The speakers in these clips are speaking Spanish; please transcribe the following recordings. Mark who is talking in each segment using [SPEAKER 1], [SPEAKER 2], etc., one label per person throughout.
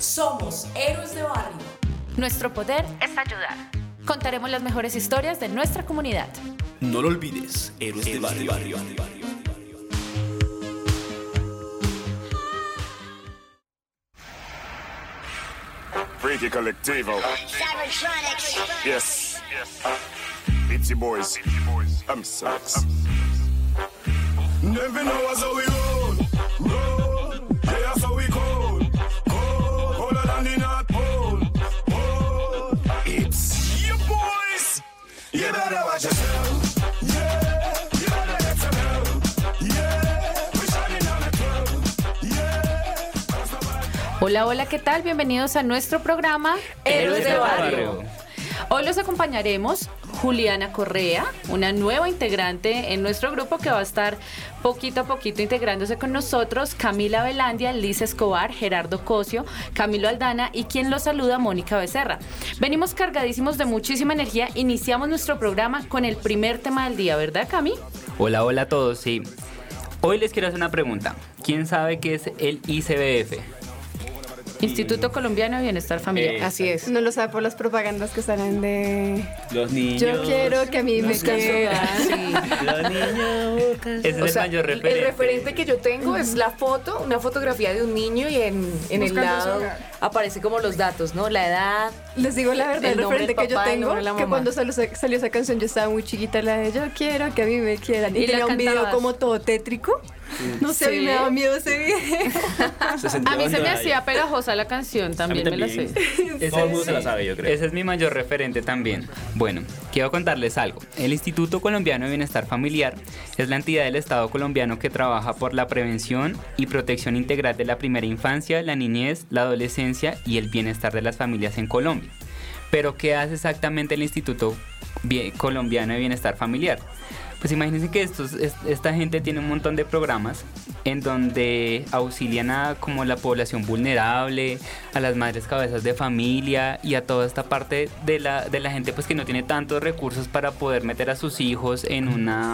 [SPEAKER 1] Somos héroes de barrio.
[SPEAKER 2] Nuestro poder es ayudar. Contaremos las mejores historias de nuestra comunidad.
[SPEAKER 3] No lo olvides, héroes de barrio.
[SPEAKER 4] Freaky Collectivo. Yes. It's your boys. I'm sorry. Never know us how we roll. Yeah, that's how we go. Colder than the North Pole. It's your boys. You better watch yourself. Yeah, you better get some help. Yeah, we're shining on the club. Yeah.
[SPEAKER 2] Hola, ¿qué tal? Bienvenidos a nuestro programa
[SPEAKER 5] Héroes de Barrio.
[SPEAKER 2] Hoy los acompañaremos Juliana Correa, una nueva integrante en nuestro grupo que va a estar poquito a poquito integrándose con nosotros, Camila Velandia, Liz Escobar, Gerardo Cosio, Camilo Aldana y quien los saluda, Mónica Becerra. Venimos cargadísimos de muchísima energía, iniciamos nuestro programa con el primer tema del día, ¿verdad, Cami?
[SPEAKER 5] Hola a todos, sí. Hoy les quiero hacer una pregunta. ¿Quién sabe qué es el ICBF?
[SPEAKER 2] Instituto Colombiano de Bienestar Familiar.
[SPEAKER 6] Así es. No lo sabe por las propagandas que salen de...
[SPEAKER 5] Los niños.
[SPEAKER 6] Yo quiero que a mí me quieran.
[SPEAKER 2] Sí.
[SPEAKER 5] Los niños. Ese es el mayor referente.
[SPEAKER 7] El referente que yo tengo es la foto, una fotografía de un niño y en el lado aparece como los datos, ¿no? La edad.
[SPEAKER 6] Les digo la verdad, el
[SPEAKER 7] nombre
[SPEAKER 6] referente
[SPEAKER 7] del
[SPEAKER 6] que yo
[SPEAKER 7] papá, el
[SPEAKER 6] tengo,
[SPEAKER 7] nombre de la
[SPEAKER 6] que
[SPEAKER 7] mamá.
[SPEAKER 6] cuando salió esa canción yo estaba muy chiquita, la de Yo quiero que a mí me quieran. Y
[SPEAKER 2] ¿Y la
[SPEAKER 6] tenía un video
[SPEAKER 2] cantabas?
[SPEAKER 6] como todo tétrico. No sé, a mí
[SPEAKER 2] Sí.
[SPEAKER 6] me daba miedo ese video.
[SPEAKER 2] A mí se me hacía pegajosa la canción, también me la sé.
[SPEAKER 5] Todo el mundo se la sabe, yo creo. Ese es mi mayor referente también. Bueno, quiero contarles algo. El Instituto Colombiano de Bienestar Familiar es la entidad del Estado colombiano que trabaja por la prevención y protección integral de la primera infancia, la niñez, la adolescencia y el bienestar de las familias en Colombia. Pero, ¿qué hace exactamente el Instituto Colombiano de Bienestar Familiar? Pues imagínense que esta gente tiene un montón de programas en donde auxilian a como la población vulnerable, a las madres cabezas de familia y a toda esta parte de la gente pues que no tiene tantos recursos para poder meter a sus hijos en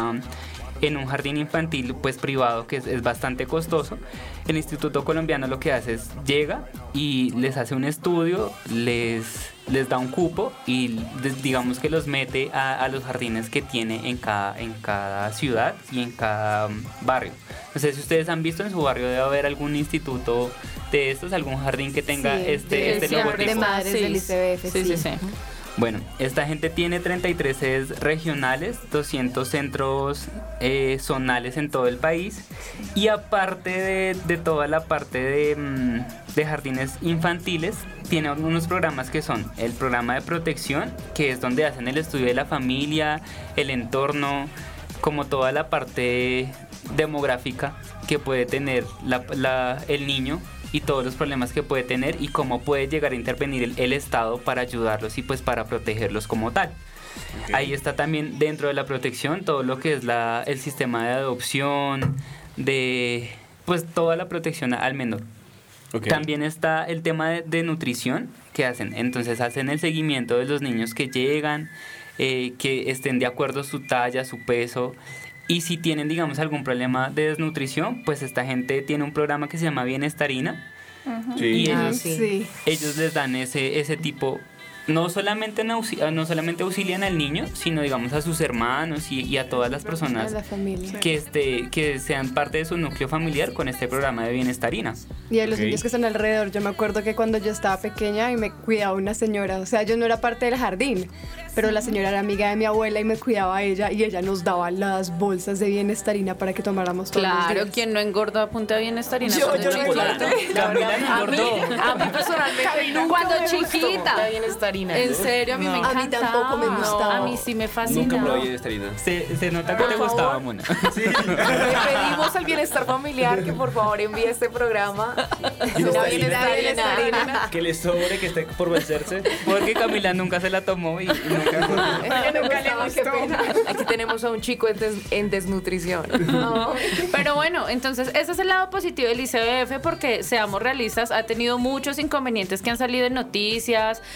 [SPEAKER 5] un jardín infantil pues privado que es bastante costoso. El Instituto Colombiano lo que hace es llega y les hace un estudio, les da un cupo y digamos que los mete a los jardines que tiene en cada ciudad y en cada barrio. No sé si ustedes han visto en su barrio, debe haber algún instituto de estos, algún jardín que tenga este logotipo.
[SPEAKER 6] De madres del ICBF,
[SPEAKER 2] Sí.
[SPEAKER 5] Bueno, esta gente tiene 33 sedes regionales, 200 centros zonales en todo el país y aparte de toda la parte de jardines infantiles, tiene algunos programas que son el programa de protección, que es donde hacen el estudio de la familia, el entorno, como toda la parte demográfica que puede tener el niño y todos los problemas que puede tener y cómo puede llegar a intervenir el Estado para ayudarlos y pues para protegerlos como tal. Okay. Ahí está también dentro de la protección todo lo que es el sistema de adopción, de pues toda la protección al menor. Okay. También está el tema de nutrición que hacen. Entonces hacen el seguimiento de los niños que llegan, que estén de acuerdo su talla, su peso. Y si tienen, digamos, algún problema de desnutrición, pues esta gente tiene un programa que se llama Bienestarina. Uh-huh. Sí. Y ellos les dan ese tipo, no solamente auxilian al niño, sino digamos a sus hermanos y a todas las personas
[SPEAKER 6] la familia.
[SPEAKER 5] Que sean parte de su núcleo familiar con este programa de Bienestarina.
[SPEAKER 6] Y a los niños que están alrededor, yo me acuerdo que cuando yo estaba pequeña y me cuidaba una señora, o sea, yo no era parte del jardín, pero la señora era amiga de mi abuela y me cuidaba a ella y ella nos daba las bolsas de Bienestarina para que tomáramos todos los días.
[SPEAKER 2] Claro, ¿quién no engorda a punta de Bienestarina?
[SPEAKER 6] Yo no engordé.
[SPEAKER 5] Camila engordó.
[SPEAKER 7] A mí personalmente
[SPEAKER 2] cuando chiquita.
[SPEAKER 7] La Bienestarina.
[SPEAKER 2] En serio, a mí me encantaba.
[SPEAKER 6] A mí tampoco me gustaba.
[SPEAKER 2] A mí sí me fascinaba.
[SPEAKER 3] Nunca probé Bienestarina.
[SPEAKER 5] Se nota que te gustaba, Mona.
[SPEAKER 3] Sí.
[SPEAKER 7] Le pedimos al Bienestar Familiar que por favor envíe este programa. Una Bienestarina.
[SPEAKER 3] Que le sobre, que esté por vencerse.
[SPEAKER 5] Porque Camila nunca se la tomó y
[SPEAKER 7] nunca le gustó. Aquí tenemos a un chico en desnutrición.
[SPEAKER 2] No. Pero bueno, entonces ese es el lado positivo del ICBF porque seamos realistas, ha tenido muchos inconvenientes que han salido en noticias de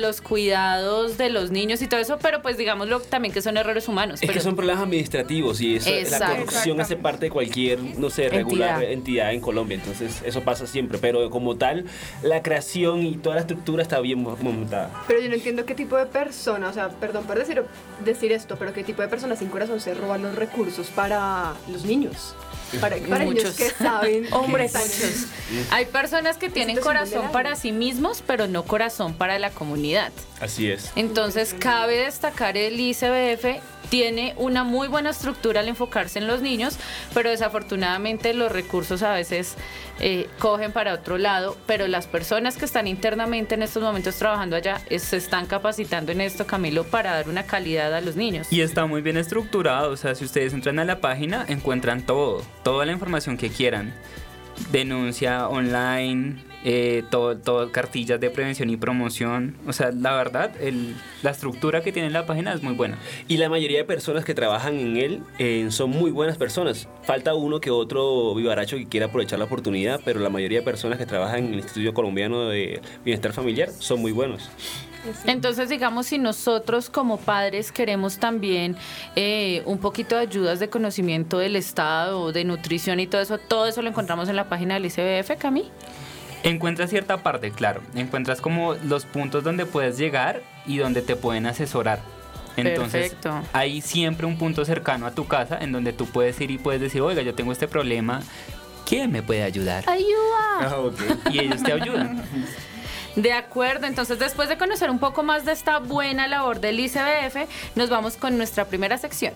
[SPEAKER 2] los cuidados de los niños y todo eso, pero pues digámoslo también que son errores humanos.
[SPEAKER 3] Es
[SPEAKER 2] pero
[SPEAKER 3] que son problemas administrativos y eso, la
[SPEAKER 2] Exacto.
[SPEAKER 3] corrupción hace parte de cualquier, no sé, regular entidad en Colombia. Entonces, eso pasa siempre. Pero como tal, la creación y toda la estructura está bien montada.
[SPEAKER 6] Pero yo no entiendo qué tipo de persona, o sea, perdón por decir esto, pero qué tipo de personas sin corazón se roban los recursos para los niños. Para niños
[SPEAKER 2] Muchos.
[SPEAKER 6] que saben.
[SPEAKER 7] Hombres.
[SPEAKER 6] Muchos.
[SPEAKER 2] hay personas que tienen corazón para sí mismos, pero no corazón para la comunidad.
[SPEAKER 3] Así es.
[SPEAKER 2] Entonces, cabe destacar el ICBF tiene una muy buena estructura al enfocarse en los niños, pero desafortunadamente los recursos a veces cogen para otro lado, pero las personas que están internamente en estos momentos trabajando allá se están capacitando en esto, Camilo, para dar una calidad a los niños.
[SPEAKER 5] Y está muy bien estructurado, o sea, si ustedes entran a la página, encuentran toda la información que quieran. Denuncia online, todo cartillas de prevención y promoción. O sea, la verdad, la estructura que tiene la página es muy buena.
[SPEAKER 3] Y la mayoría de personas que trabajan en él son muy buenas personas. Falta uno que otro vivaracho que quiera aprovechar la oportunidad, pero la mayoría de personas que trabajan en el Instituto Colombiano de Bienestar Familiar son muy buenos.
[SPEAKER 2] Entonces, digamos, si nosotros como padres queremos también un poquito de ayudas de conocimiento del Estado, de nutrición y todo eso lo encontramos en la página del ICBF, Cami.
[SPEAKER 5] Encuentras cierta parte, claro. Encuentras como los puntos donde puedes llegar y donde te pueden asesorar. Entonces,
[SPEAKER 2] Perfecto.
[SPEAKER 5] hay siempre un punto cercano a tu casa en donde tú puedes ir y puedes decir, oiga, yo tengo este problema, ¿quién me puede ayudar?
[SPEAKER 2] ¡Ayuda!
[SPEAKER 5] Y ellos te ayudan.
[SPEAKER 2] De acuerdo, entonces después de conocer un poco más de esta buena labor del ICBF, nos vamos con nuestra primera sección.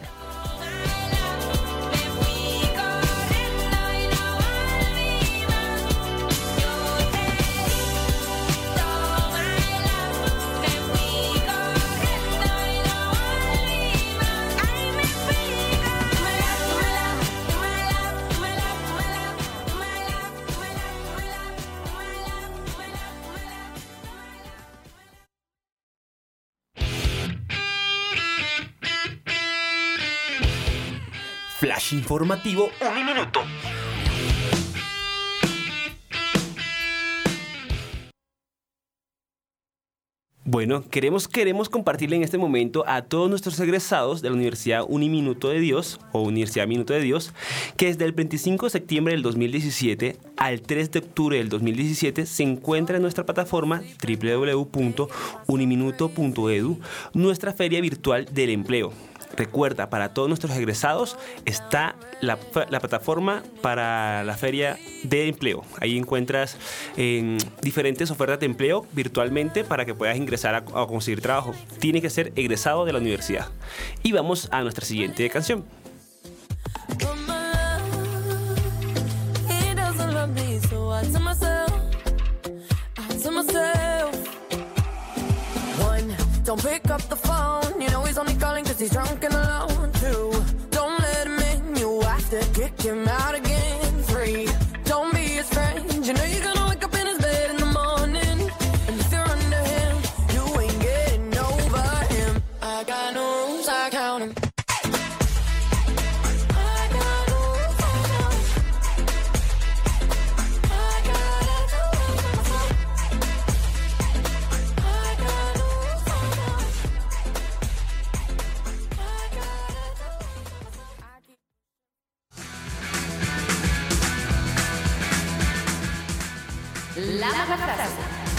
[SPEAKER 3] Flash informativo, 1 minuto. Bueno, queremos compartirle en este momento a todos nuestros egresados de la Universidad Uniminuto de Dios o Universidad Minuto de Dios que desde el 25 de septiembre del 2017 al 3 de octubre del 2017 se encuentra en nuestra plataforma www.uniminuto.edu nuestra feria virtual del empleo. Recuerda, para todos nuestros egresados está la plataforma para la feria de empleo. Ahí encuentras diferentes ofertas de empleo virtualmente para que puedas ingresar a conseguir trabajo. Tienes que ser egresado de la universidad. Y vamos a nuestra siguiente canción.
[SPEAKER 8] Don't pick up the phone, you know he's only calling cause he's drunk and alone. 2, don't let him in, you have to kick him out again. 3, don't be his friend, you know you're gonna wake up in his bed in the morning. And if you're under him, you ain't getting over him. I got no rules, I count him.
[SPEAKER 2] La frase.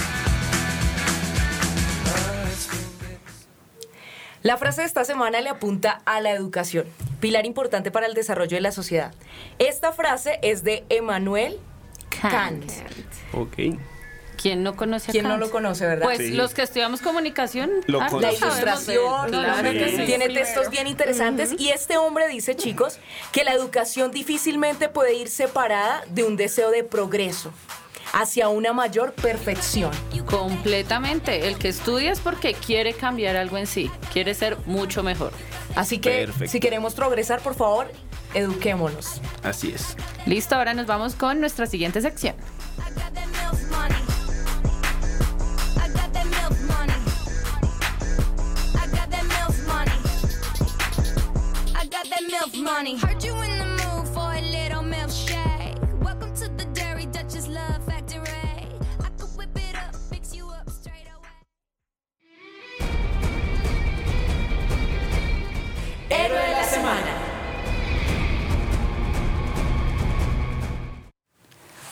[SPEAKER 7] La frase de esta semana le apunta a la educación, pilar importante para el desarrollo de la sociedad. Esta frase es de Emmanuel Kant.
[SPEAKER 3] Ok.
[SPEAKER 2] ¿Quién no conoce a
[SPEAKER 7] ¿Quién no
[SPEAKER 2] Kant?
[SPEAKER 7] lo conoce, verdad?
[SPEAKER 2] Pues
[SPEAKER 3] Sí.
[SPEAKER 2] los que estudiamos comunicación.
[SPEAKER 3] Lo
[SPEAKER 7] La
[SPEAKER 3] conocemos.
[SPEAKER 7] ilustración,
[SPEAKER 2] Claro que sí.
[SPEAKER 7] tiene textos bien interesantes y este hombre dice, chicos, que la educación difícilmente puede ir separada de un deseo de progreso hacia una mayor perfección.
[SPEAKER 2] Completamente. El que estudia es porque quiere cambiar algo en sí, quiere ser mucho mejor.
[SPEAKER 7] Así que
[SPEAKER 3] Perfecto.
[SPEAKER 7] si queremos progresar, por favor, eduquémonos.
[SPEAKER 3] Así es.
[SPEAKER 2] Listo, ahora nos vamos con nuestra siguiente sección.
[SPEAKER 8] I got that MILF money. I got that MILF money. I got that MILF money. I got that MILF money. Heard you in the mood for a little MILF shake. Welcome to the Dairy Duchess Love Factory. I could whip it up, fix you up straight away.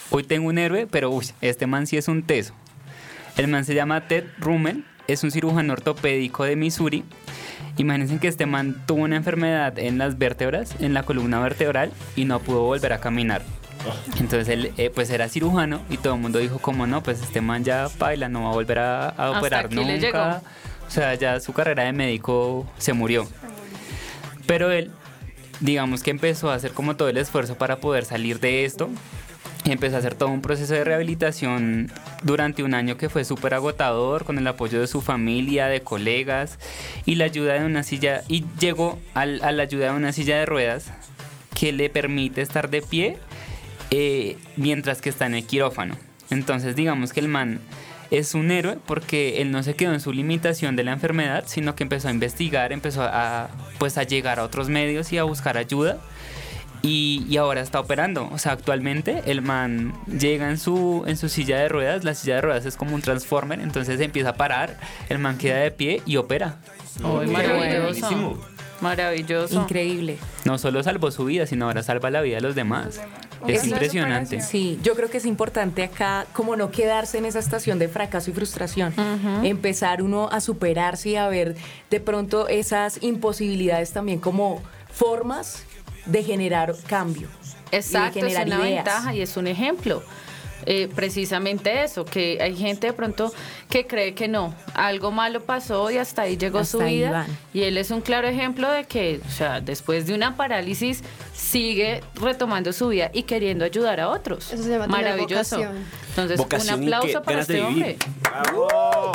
[SPEAKER 5] hoy tengo un héroe, pero este man sí es un teso. El man se llama Ted Rummel, es un cirujano ortopédico de Missouri. Imagínense que este man tuvo una enfermedad en las vértebras, en la columna vertebral, y no pudo volver a caminar. Entonces él pues era cirujano y todo el mundo dijo como no, pues este man ya baila, no va a volver a operar
[SPEAKER 2] aquí le llegó.
[SPEAKER 5] nunca. O sea, ya su carrera de médico se murió. Pero él, digamos que empezó a hacer como todo el esfuerzo para poder salir de esto. Y empezó a hacer todo un proceso de rehabilitación durante un año que fue súper agotador, con el apoyo de su familia, de colegas y la ayuda de una silla. Y llegó a la ayuda de una silla de ruedas que le permite estar de pie mientras que está en el quirófano. Entonces digamos que el man es un héroe porque él no se quedó en su limitación de la enfermedad, sino que empezó a investigar, empezó a llegar a otros medios y a buscar ayuda. Y ahora está operando. O sea, actualmente el man llega en su silla de ruedas. La silla de ruedas es como un transformer. Entonces empieza a parar, el man queda de pie y opera.
[SPEAKER 2] Maravilloso. Maravilloso.
[SPEAKER 7] Increíble.
[SPEAKER 5] No solo salvó su vida, sino ahora salva la vida de los demás. Es impresionante.
[SPEAKER 7] Sí, yo creo que es importante acá como no quedarse en esa estación de fracaso y frustración. Empezar uno a superarse y a ver de pronto esas imposibilidades también como formas de generar cambio.
[SPEAKER 2] Exacto,
[SPEAKER 7] y de
[SPEAKER 2] es
[SPEAKER 7] generar
[SPEAKER 2] una
[SPEAKER 7] ideas.
[SPEAKER 2] ventaja y es un ejemplo. Precisamente eso, que hay gente de pronto que cree que no, algo malo pasó y hasta ahí llegó
[SPEAKER 7] Hasta
[SPEAKER 2] su
[SPEAKER 7] ahí
[SPEAKER 2] vida.
[SPEAKER 7] van.
[SPEAKER 2] Y él es un claro ejemplo de que, o sea, después de una parálisis sigue retomando su vida y queriendo ayudar a otros.
[SPEAKER 6] Eso se llama tener
[SPEAKER 2] Maravilloso.
[SPEAKER 6] vocación.
[SPEAKER 2] Entonces,
[SPEAKER 3] Vocación
[SPEAKER 2] un
[SPEAKER 3] y
[SPEAKER 2] aplauso para
[SPEAKER 3] ganas de
[SPEAKER 2] este
[SPEAKER 3] vivir.
[SPEAKER 2] hombre.
[SPEAKER 3] ¡Bravo!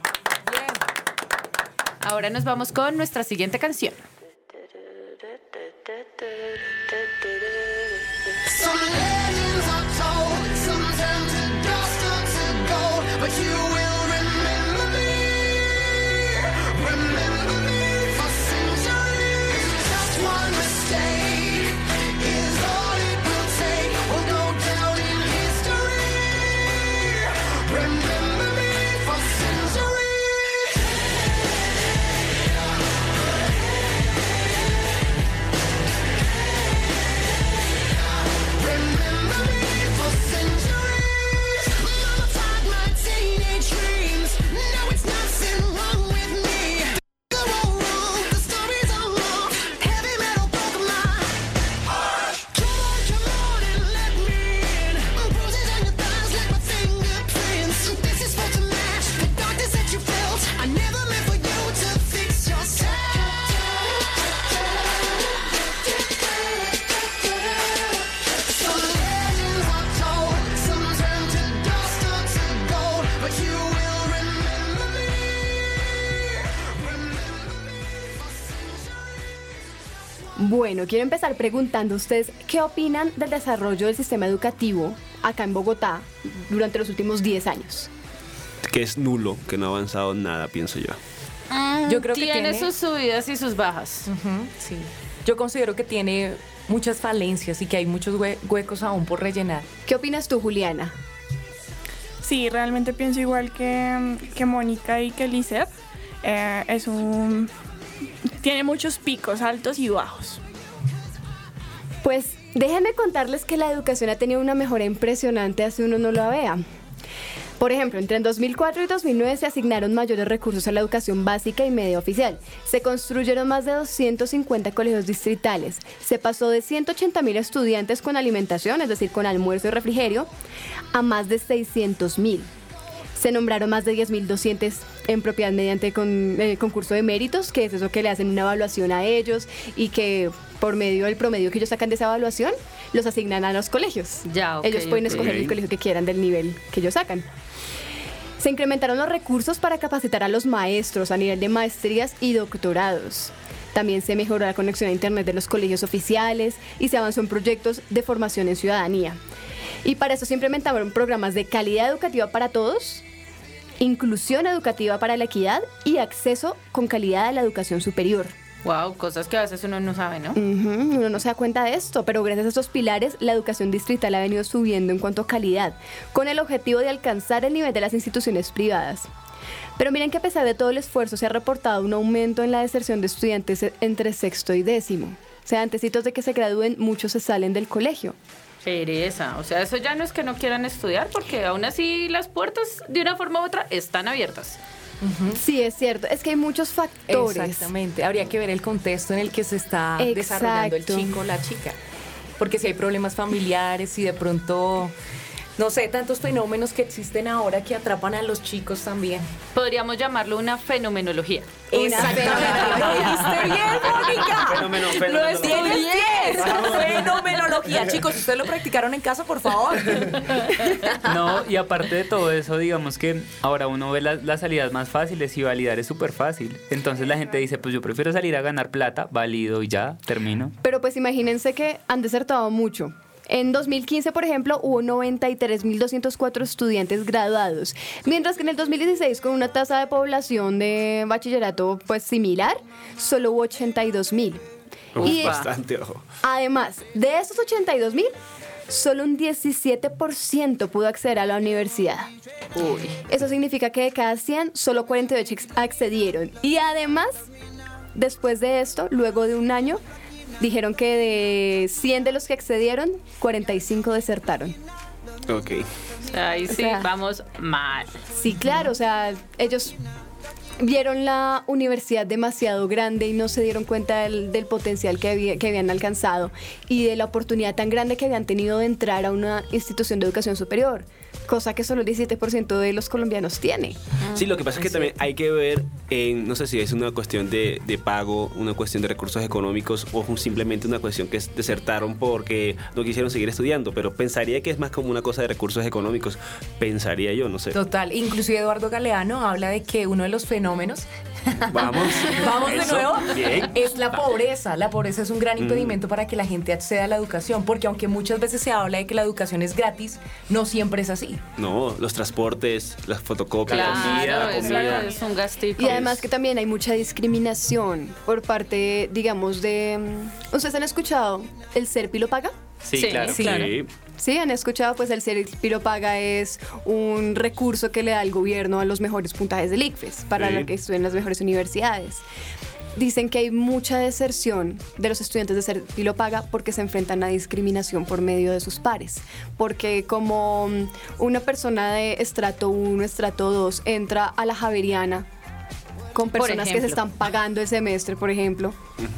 [SPEAKER 2] Ahora nos vamos con nuestra siguiente canción.
[SPEAKER 8] Some legends are told, some turn to dust or to gold, but you will remember me for centuries. Just one mistake is all it will take. We'll go down in history. Remember me for centuries. Remember me for centuries. Mama taught my teenage dreams. Now it's nothing wrong with me. They're all wrong. The stories are wrong. Heavy metal broke my heart. Come on and let me in. Bruises on your thighs like my fingerprints. This is for to match the darkness that you felt. I never meant for you to fix yourself. Some legends are told, some turn to dust or to gold, but you will remember me for centuries.
[SPEAKER 6] Bueno, quiero empezar preguntando a ustedes qué opinan del desarrollo del sistema educativo acá en Bogotá durante los últimos 10 años.
[SPEAKER 3] Que es nulo, que no ha avanzado nada, pienso yo.
[SPEAKER 7] Yo creo que
[SPEAKER 2] tiene
[SPEAKER 7] tiene-
[SPEAKER 2] sus subidas y sus bajas.
[SPEAKER 7] Sí. Yo considero que tiene muchas falencias y que hay muchos huecos aún por rellenar.
[SPEAKER 6] ¿Qué opinas tú, Juliana?
[SPEAKER 9] Sí, realmente pienso igual que Mónica y que Lisette. Tiene muchos picos altos y bajos.
[SPEAKER 6] Pues déjenme contarles que la educación ha tenido una mejora impresionante así uno no lo vea. Por ejemplo, entre el 2004 y 2009 se asignaron mayores recursos a la educación básica y media oficial. Se construyeron más de 250 colegios distritales. Se pasó de 180.000 estudiantes con alimentación, es decir, con almuerzo y refrigerio, a más de 600.000. Se nombraron más de 10.000 docentes en propiedad mediante concurso de méritos, que es eso que le hacen una evaluación a ellos y que por medio del promedio que ellos sacan de esa evaluación, los asignan a los colegios.
[SPEAKER 2] Ya, ok,
[SPEAKER 6] Ellos pueden
[SPEAKER 2] ok.
[SPEAKER 6] escoger el colegio que quieran del nivel que ellos sacan. Se incrementaron los recursos para capacitar a los maestros a nivel de maestrías y doctorados. También se mejoró la conexión a Internet de los colegios oficiales y se avanzó en proyectos de formación en ciudadanía. Y para eso se implementaron programas de calidad educativa para todos, inclusión educativa para la equidad y acceso con calidad a la educación superior.
[SPEAKER 2] Wow, cosas que a veces uno no sabe, ¿no?
[SPEAKER 6] Uno no se da cuenta de esto, pero gracias a estos pilares, la educación distrital ha venido subiendo en cuanto a calidad, con el objetivo de alcanzar el nivel de las instituciones privadas. Pero miren que a pesar de todo el esfuerzo, se ha reportado un aumento en la deserción de estudiantes entre sexto y décimo. O sea, antecitos de que se gradúen, muchos se salen del colegio.
[SPEAKER 2] Pereza, o sea, eso ya no es que no quieran estudiar, porque aún así las puertas, de una forma u otra, están abiertas.
[SPEAKER 6] Sí, es cierto. Es que hay muchos factores.
[SPEAKER 7] Exactamente. Habría que ver el contexto en el que se está desarrollando el
[SPEAKER 6] Exacto.
[SPEAKER 7] chico o la chica. Porque si hay problemas familiares y de pronto, no sé, tantos fenómenos que existen ahora que atrapan a los chicos también.
[SPEAKER 2] Podríamos llamarlo una fenomenología.
[SPEAKER 7] Exactamente. Lo dijiste bien, Mónica.
[SPEAKER 3] Fenomenología.
[SPEAKER 7] Lo estudié. Fenomenología. Chicos, ¿ustedes lo practicaron en casa, por favor?
[SPEAKER 5] No, y aparte de todo eso, digamos que ahora uno ve las salidas más fáciles y validar es súper fácil. Entonces la gente dice, pues yo prefiero salir a ganar plata, valido y ya, termino.
[SPEAKER 6] Pero pues imagínense que han desertado mucho. En 2015, por ejemplo, hubo 93.204 estudiantes graduados, mientras que en el 2016, con una tasa de población de bachillerato pues similar, solo hubo 82.000. Y
[SPEAKER 3] Bastante, ojo.
[SPEAKER 6] además, de esos 82.000, solo un 17% pudo acceder a la universidad. Eso significa que de cada 100, solo 48 accedieron. Y además, después de esto, luego de un año, dijeron que de 100 de los que accedieron, 45 desertaron.
[SPEAKER 3] Ok.
[SPEAKER 2] O sea, ahí sí,
[SPEAKER 6] sea,
[SPEAKER 2] vamos mal.
[SPEAKER 6] Sí, claro, o sea, ellos vieron la universidad demasiado grande y no se dieron cuenta del potencial que habían alcanzado y de la oportunidad tan grande que habían tenido de entrar a una institución de educación superior, cosa que solo el 17% de los colombianos tiene.
[SPEAKER 3] Sí, lo que pasa es que también hay que ver, no sé si es una cuestión de pago, una cuestión de recursos económicos o simplemente una cuestión que desertaron porque no quisieron seguir estudiando, pero pensaría que es más como una cosa de recursos económicos, pensaría yo, no sé.
[SPEAKER 7] Total. Inclusive Eduardo Galeano habla de que uno de los fenómenos
[SPEAKER 3] Vamos.
[SPEAKER 7] Vamos de
[SPEAKER 3] Eso,
[SPEAKER 7] nuevo.
[SPEAKER 3] bien.
[SPEAKER 7] Es la pobreza. La pobreza es un gran impedimento para que la gente acceda a la educación, porque aunque muchas veces se habla de que la educación es gratis, no siempre es así.
[SPEAKER 3] No, los transportes, las fotocopias,
[SPEAKER 2] Claro, eso
[SPEAKER 3] comida.
[SPEAKER 2] es un gastico.
[SPEAKER 6] Y además que también hay mucha discriminación por parte, digamos, de... ¿Ustedes han escuchado el Serpi lo paga?
[SPEAKER 5] Sí,
[SPEAKER 2] Sí,
[SPEAKER 5] claro.
[SPEAKER 2] sí. Claro.
[SPEAKER 6] Sí, han escuchado, pues el Serpi lo paga es un recurso que le da el gobierno a los mejores puntajes del ICFES para
[SPEAKER 3] Sí.
[SPEAKER 6] los que estudian en las mejores universidades. Dicen que hay mucha deserción de los estudiantes de Serpi lo paga porque se enfrentan a discriminación por medio de sus pares. Porque como una persona de estrato 1, estrato 2 entra a la Javeriana con
[SPEAKER 2] Por
[SPEAKER 6] personas que se
[SPEAKER 2] ejemplo.
[SPEAKER 6] están pagando el semestre, por ejemplo.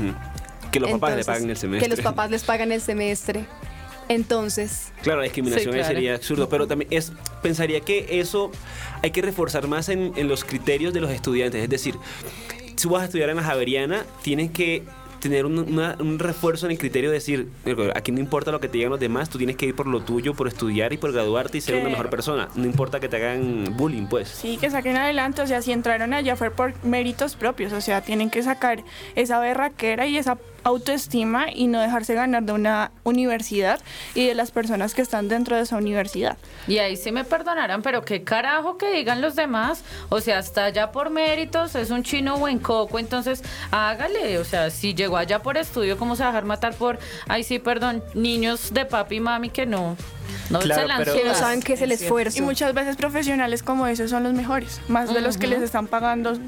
[SPEAKER 3] Que los papás le
[SPEAKER 6] Entonces,
[SPEAKER 3] paguen el semestre.
[SPEAKER 6] Que los papás les pagan el semestre. Entonces,
[SPEAKER 3] Claro, la discriminación
[SPEAKER 2] Sí,
[SPEAKER 3] ahí
[SPEAKER 2] claro.
[SPEAKER 3] sería absurdo, pero también pensaría que eso hay que reforzar más en los criterios de los estudiantes. Es decir, si vas a estudiar en la Javeriana, tienes que tener un refuerzo en el criterio de decir, aquí no importa lo que te digan los demás, tú tienes que ir por lo tuyo, por estudiar y por graduarte y ser
[SPEAKER 9] Que-
[SPEAKER 3] una mejor persona. No importa que te hagan bullying, pues.
[SPEAKER 9] Sí, que saquen adelante, o sea, si entraron allá fue por méritos propios, o sea, tienen que sacar esa berraquera y esa autoestima y no dejarse ganar de una universidad y de las personas que están dentro de esa universidad.
[SPEAKER 2] Y ahí sí me perdonarán, pero qué carajo que digan los demás. O sea, está allá por méritos, es un chino buen coco, entonces hágale. O sea, si llegó allá por estudio, ¿cómo se va a dejar matar por, ay sí, perdón, niños de papi y mami que no
[SPEAKER 5] Claro,
[SPEAKER 2] se lanzan?
[SPEAKER 5] pero-
[SPEAKER 6] que no saben qué es el esfuerzo.
[SPEAKER 9] Y muchas veces profesionales como esos son los mejores, más de los que les están pagando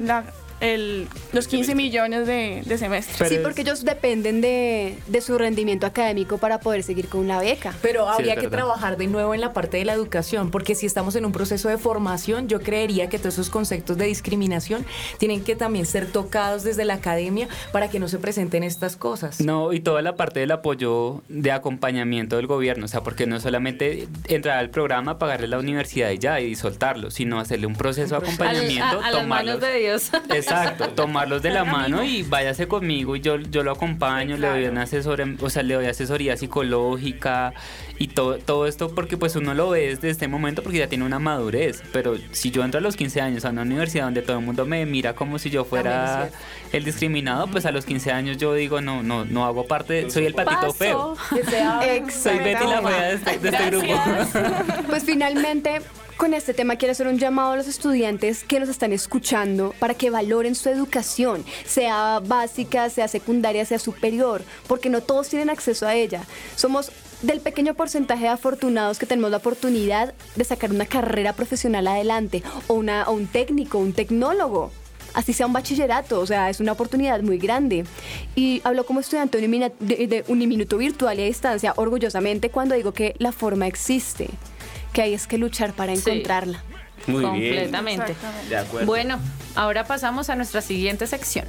[SPEAKER 9] los 15 millones de semestre.
[SPEAKER 5] Pero
[SPEAKER 6] Sí,
[SPEAKER 5] es-
[SPEAKER 6] porque ellos dependen de su rendimiento académico para poder seguir con una beca.
[SPEAKER 7] Pero
[SPEAKER 5] Sí,
[SPEAKER 7] habría
[SPEAKER 5] es
[SPEAKER 7] que
[SPEAKER 5] verdad.
[SPEAKER 7] trabajar de nuevo en la parte de la educación, porque si estamos en un proceso de formación, yo creería que todos esos conceptos de discriminación tienen que también ser tocados desde la academia para que no se presenten estas cosas.
[SPEAKER 5] No, y toda la parte del apoyo de acompañamiento del gobierno, o sea, porque no solamente entrar al programa, pagarle la universidad y ya, y soltarlo, sino hacerle un proceso de acompañamiento,
[SPEAKER 2] a las manos de Dios.
[SPEAKER 5] Exacto, tomarlos de la mano y váyase conmigo y yo lo acompaño, le doy una le doy asesoría psicológica y todo esto porque pues uno lo ve desde este momento porque ya tiene una madurez, pero si yo entro a los 15 años a una universidad donde todo el mundo me mira como si yo fuera el discriminado, pues a los 15 años yo digo no hago parte, soy el patito feo.
[SPEAKER 7] Que sea
[SPEAKER 5] Soy Betty la fea de este grupo.
[SPEAKER 6] Pues finalmente, con este tema quiero hacer un llamado a los estudiantes que nos están escuchando para que valoren su educación, sea básica, sea secundaria, sea superior, porque no todos tienen acceso a ella. Somos del pequeño porcentaje de afortunados que tenemos la oportunidad de sacar una carrera profesional adelante, o un técnico, un tecnólogo. así sea un bachillerato, o sea, es una oportunidad muy grande. Y hablo como estudiante de Uniminuto virtual y a distancia, orgullosamente, cuando digo que la forma existe, que hay es que luchar para encontrarla.
[SPEAKER 3] Muy
[SPEAKER 2] Completamente.
[SPEAKER 9] Exactamente.
[SPEAKER 3] bien. De acuerdo.
[SPEAKER 2] Bueno, ahora pasamos a nuestra siguiente sección.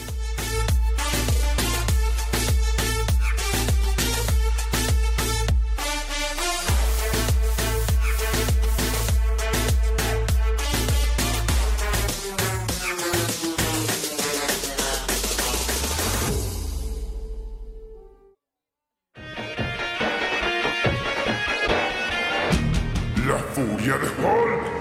[SPEAKER 4] La furia de Hulk.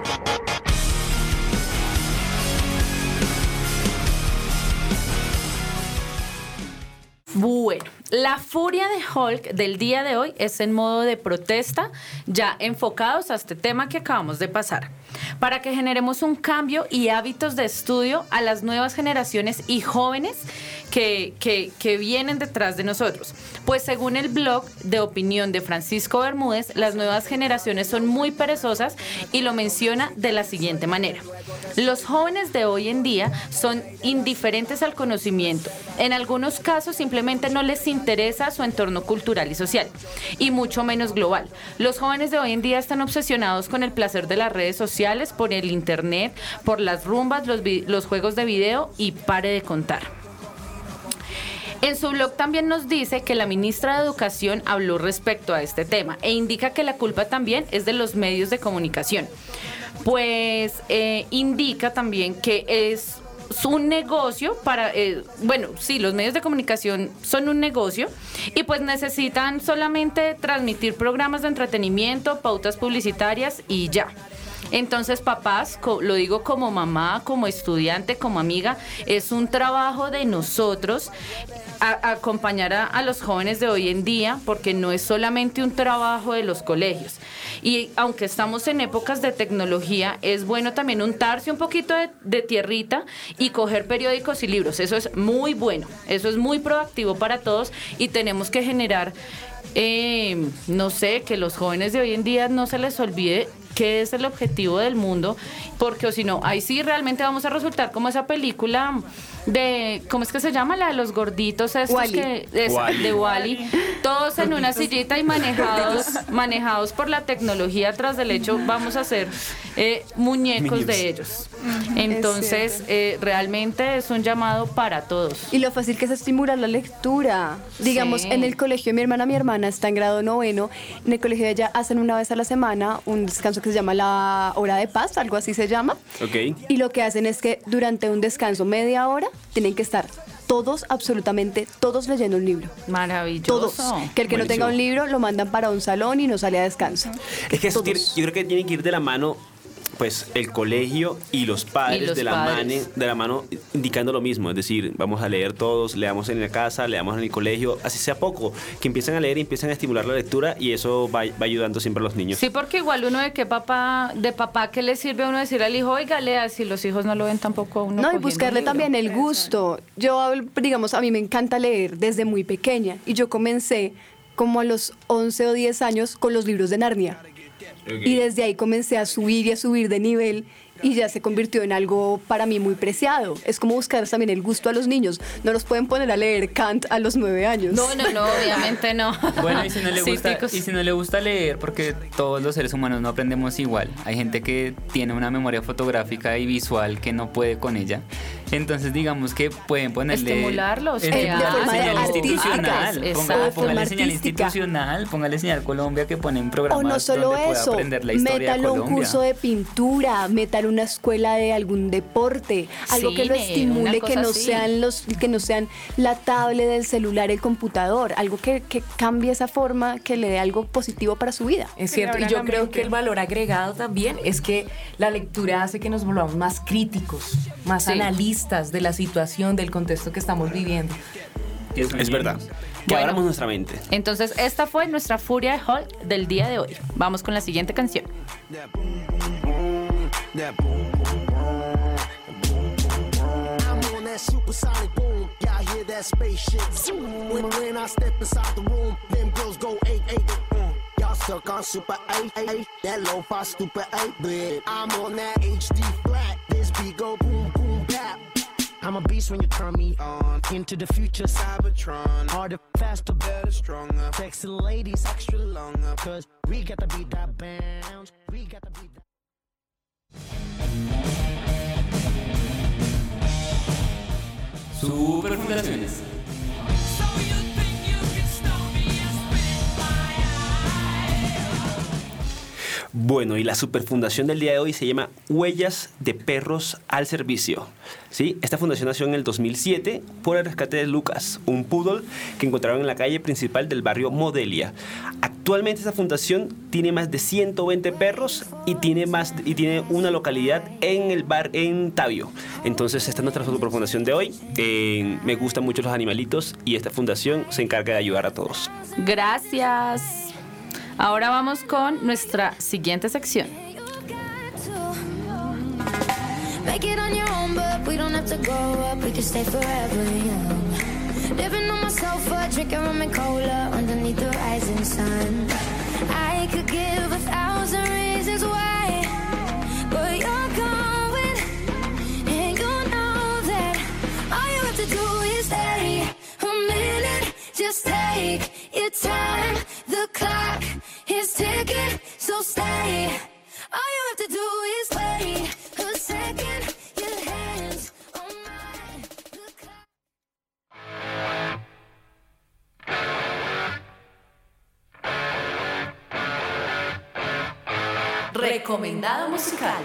[SPEAKER 2] Bueno, la furia de Hulk del día de hoy es en modo de protesta, ya enfocados a este tema que acabamos de pasar, para que generemos un cambio y hábitos de estudio a las nuevas generaciones y jóvenes que vienen detrás de nosotros. Pues según el blog de opinión de Francisco Bermúdez, las nuevas generaciones son muy perezosas y lo menciona de la siguiente manera. Los jóvenes de hoy en día son indiferentes al conocimiento. En algunos casos simplemente no les interesa su entorno cultural y social, y mucho menos global. Los jóvenes de hoy en día están obsesionados con el placer de las redes sociales, por el internet, por las rumbas, los juegos de video y pare de contar. En su blog también nos dice que la ministra de Educación habló respecto a este tema e indica que la culpa también es de los medios de comunicación. Pues indica también que es un negocio para, los medios de comunicación son un negocio y pues necesitan solamente transmitir programas de entretenimiento, pautas publicitarias y ya. Entonces, papás, lo digo como mamá, como estudiante, como amiga, es un trabajo de nosotros acompañar a los jóvenes de hoy en día, porque no es solamente un trabajo de los colegios. Y aunque estamos en épocas de tecnología, es bueno también untarse un poquito de tierrita y coger periódicos y libros. Eso es muy bueno, eso es muy proactivo para todos y tenemos que generar, que los jóvenes de hoy en día no se les olvide qué es el objetivo del mundo, porque o si no, ahí sí realmente vamos a resultar como esa película de, ¿cómo es que se llama? La de los gorditos estos
[SPEAKER 6] Wall-E.
[SPEAKER 3] Wall-E.
[SPEAKER 2] de Wall-E, todos en una sillita y manejados por la tecnología. Tras del hecho vamos a ser muñecos de ellos. Entonces realmente es un llamado para todos.
[SPEAKER 6] Y lo fácil que es estimular la lectura. Digamos,
[SPEAKER 2] Sí.
[SPEAKER 6] en el colegio de mi hermana está en grado 9, en el colegio de ella hacen una vez a la semana un descanso que se llama la hora de paz, algo así se llama.
[SPEAKER 3] Ok.
[SPEAKER 6] Y lo que hacen es que durante un descanso media hora tienen que estar todos, absolutamente todos leyendo un libro.
[SPEAKER 2] Maravilloso.
[SPEAKER 6] Todos. Que el que no
[SPEAKER 3] Buenísimo.
[SPEAKER 6] tenga un libro lo mandan para un salón y no sale a descanso.
[SPEAKER 3] Es que eso
[SPEAKER 6] Todos.
[SPEAKER 3] yo creo que tiene que ir de la mano, pues, el colegio y los padres,
[SPEAKER 2] Y los
[SPEAKER 3] de
[SPEAKER 2] padres.
[SPEAKER 3] la mano indicando lo mismo. Es decir, vamos a leer todos, leamos en la casa, leamos en el colegio, así sea poco, que empiecen a leer y empiecen a estimular la lectura y eso va ayudando siempre a los niños.
[SPEAKER 2] Sí, porque igual uno de papá, ¿qué le sirve a uno decir al hijo, oiga, lea, si los hijos no lo ven tampoco a uno
[SPEAKER 6] No, y
[SPEAKER 2] cogiendo
[SPEAKER 6] buscarle
[SPEAKER 2] un libro?
[SPEAKER 6] también el gusto. Yo, digamos, a mí me encanta leer desde muy pequeña y yo comencé como a los 11 o 10 años con los libros de Narnia. Y desde ahí comencé a subir de nivel y ya se convirtió en algo para mí muy preciado. Es como buscar también el gusto a los niños. No los pueden poner a leer Kant a los 9 años.
[SPEAKER 2] No, obviamente no.
[SPEAKER 5] Bueno, y si no le
[SPEAKER 2] Sí,
[SPEAKER 5] gusta,
[SPEAKER 2] ticos.
[SPEAKER 5] y si no le gusta leer, porque todos los seres humanos no aprendemos igual. Hay gente que tiene una memoria fotográfica y visual que no puede con ella. Entonces, digamos que pueden ponerle
[SPEAKER 2] Estimularlos,
[SPEAKER 6] de forma
[SPEAKER 5] señal
[SPEAKER 6] artística.
[SPEAKER 5] institucional.
[SPEAKER 2] Exacto.
[SPEAKER 5] Póngale señal
[SPEAKER 6] Artística.
[SPEAKER 5] institucional, póngale señal Colombia, que ponen programas
[SPEAKER 6] O no solo
[SPEAKER 5] donde pueda
[SPEAKER 6] eso,
[SPEAKER 5] aprender la historia de
[SPEAKER 6] métalo a un
[SPEAKER 5] Colombia.
[SPEAKER 6] curso de pintura, métalo a una escuela de algún deporte, algo que lo
[SPEAKER 2] Cine,
[SPEAKER 6] estimule,
[SPEAKER 2] una
[SPEAKER 6] que
[SPEAKER 2] cosa
[SPEAKER 6] no
[SPEAKER 2] así.
[SPEAKER 6] que no sean la tablet del celular, el computador, algo que cambie esa forma, que le dé algo positivo para su vida.
[SPEAKER 7] Es
[SPEAKER 9] Que
[SPEAKER 7] cierto,
[SPEAKER 9] le
[SPEAKER 7] y
[SPEAKER 9] abra
[SPEAKER 7] yo
[SPEAKER 9] la
[SPEAKER 7] creo
[SPEAKER 9] mente.
[SPEAKER 7] que el valor agregado también es que la lectura hace que nos volvamos más críticos, más
[SPEAKER 2] Sí.
[SPEAKER 7] analistas de la situación, del contexto que estamos viviendo.
[SPEAKER 3] Es verdad. Que
[SPEAKER 2] Bueno.
[SPEAKER 3] abramos nuestra mente.
[SPEAKER 2] Entonces, esta fue nuestra furia de Hulk del día de hoy. Vamos con la siguiente canción.
[SPEAKER 10] I'm on that supersonic boom. Y'all hear that spaceship zoom. When I step inside the room, them girls go 8-8. Y'all stuck on super 8-8. That lo-fi stupid 8-bit. I'm on that HD flat. This beat go boom boom back. I'm a beast when you turn me on. Into the future, Cybertron. Harder, faster, better, stronger. Sexy ladies, extra longer. Cause we got to beat that bounce. We got to beat that.
[SPEAKER 5] Superfundaciones.
[SPEAKER 3] Bueno, y la superfundación del día de hoy se llama Huellas de Perros al Servicio. ¿Sí? Esta fundación nació en el 2007 por el rescate de Lucas, un poodle que encontraron en la calle principal del barrio Modelia. Actualmente esta fundación tiene más de 120 perros y tiene una localidad en Tabio. Entonces esta es nuestra superfundación de hoy. Me gustan mucho los animalitos y esta fundación se encarga de ayudar a todos.
[SPEAKER 2] Gracias. Ahora vamos con nuestra siguiente sección.
[SPEAKER 8] Make it on your own, but we don't have to grow up. We can stay forever young. Living on my sofa, drinking rum and cola underneath the rising sun. I could give 1,000 reasons why, but you're going, and you know that all you have to do is stay a minute. Just take your time. The clock is ticking, so stay. All you have to do is wait a second. Your hands on mine. The clock.
[SPEAKER 2] Recomendado musical.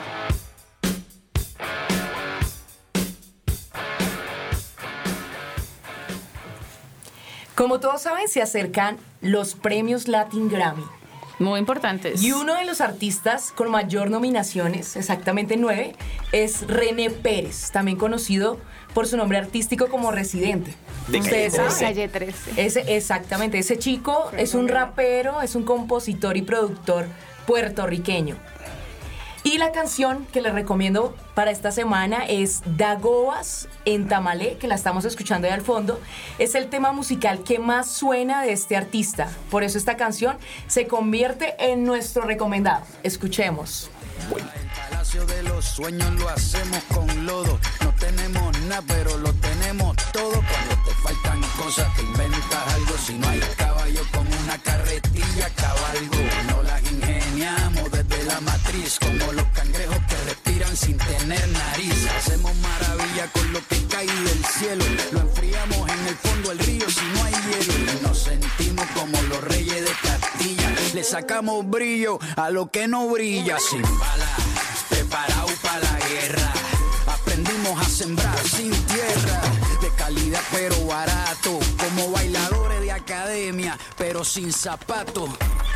[SPEAKER 7] Como todos saben, se acercan los premios Latin Grammy.
[SPEAKER 2] Muy importantes.
[SPEAKER 7] Y uno de los artistas con mayor nominaciones, exactamente 9, es René Pérez, también conocido por su nombre artístico como Residente. Ustedes saben.
[SPEAKER 6] Calle 13.
[SPEAKER 7] Exactamente, ese chico es un rapero, es un compositor y productor puertorriqueño. Y la canción que les recomiendo para esta semana es Dagoas en Tamalé, que la estamos escuchando ahí al fondo. Es el tema musical que más suena de este artista. Por eso esta canción se convierte en nuestro recomendado. Escuchemos.
[SPEAKER 11] El palacio de los sueños lo hacemos con lodo. No tenemos nada, pero lo tenemos todo. Cuando te faltan cosas, te inventas algo. Si no hay caballo con una carretilla, cabalgo. No las ingeniamos desde la matriz, como los cangrejos que respiran sin tener nariz. Hacemos maravilla con lo que cae del cielo. Lo enfriamos en el fondo del río si no hay hielo. Y nos sentimos como los reyes de Castilla. Le sacamos brillo a lo que no brilla. Sin balas, preparado para la guerra. Aprendimos a sembrar sin tierra. De calidad pero barato. Como bailadores de academia, pero sin zapatos.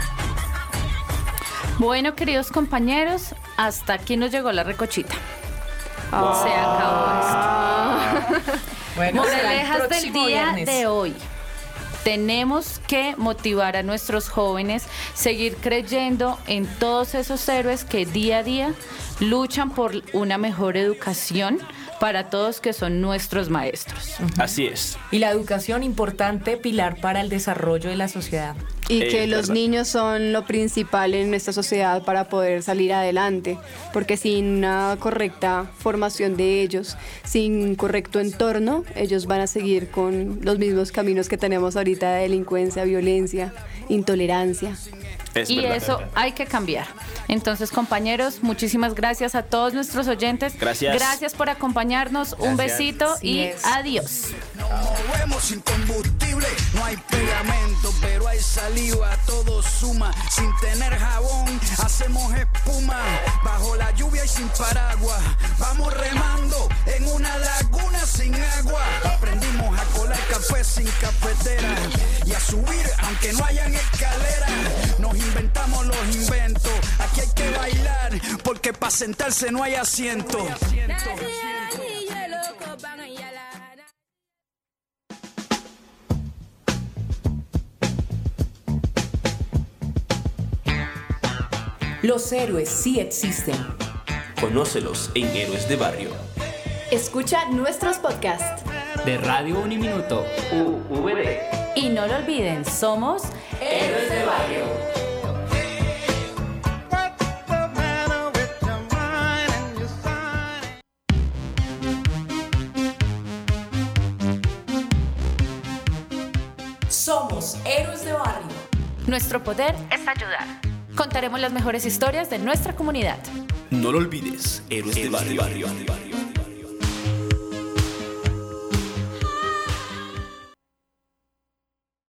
[SPEAKER 2] Bueno, queridos compañeros, hasta aquí nos llegó la recochita. Se acabó esto.
[SPEAKER 7] Bueno,
[SPEAKER 2] Moralejas del día de hoy. Tenemos que motivar a nuestros jóvenes, seguir creyendo en todos esos héroes que día a día luchan por una mejor educación para todos, que son nuestros maestros.
[SPEAKER 3] Así es.
[SPEAKER 7] Y la educación, importante pilar para el desarrollo de la sociedad.
[SPEAKER 6] Y que los niños son lo principal en esta sociedad para poder salir adelante, porque sin una correcta formación de ellos, sin un correcto entorno, ellos van a seguir con los mismos caminos que tenemos ahorita de delincuencia, violencia, intolerancia.
[SPEAKER 2] Y eso hay que cambiar. Entonces, compañeros, muchísimas gracias a todos nuestros oyentes.
[SPEAKER 3] Gracias.
[SPEAKER 2] Gracias por acompañarnos. Un besito y adiós.
[SPEAKER 11] Nos vemos sin combustible, no hay pegamento, pero hay saliva, todo suma. Sin tener jabón, hacemos espuma. Bajo la lluvia y sin paraguas, vamos remando en una laguna sin agua. Aprendimos a colar café sin cafetera y a subir aunque no hayan escaleras. Nos inventamos los inventos, aquí hay que bailar, porque para sentarse no hay asiento.
[SPEAKER 7] Los héroes sí existen.
[SPEAKER 3] Conócelos en Héroes de Barrio.
[SPEAKER 1] Escucha nuestros podcasts.
[SPEAKER 5] De Radio Uniminuto.
[SPEAKER 3] UVD.
[SPEAKER 2] Y no lo olviden, somos
[SPEAKER 1] Héroes de Barrio.
[SPEAKER 2] Nuestro poder es ayudar. Contaremos las mejores historias de nuestra comunidad.
[SPEAKER 12] No lo olvides, Héroes de Barrio.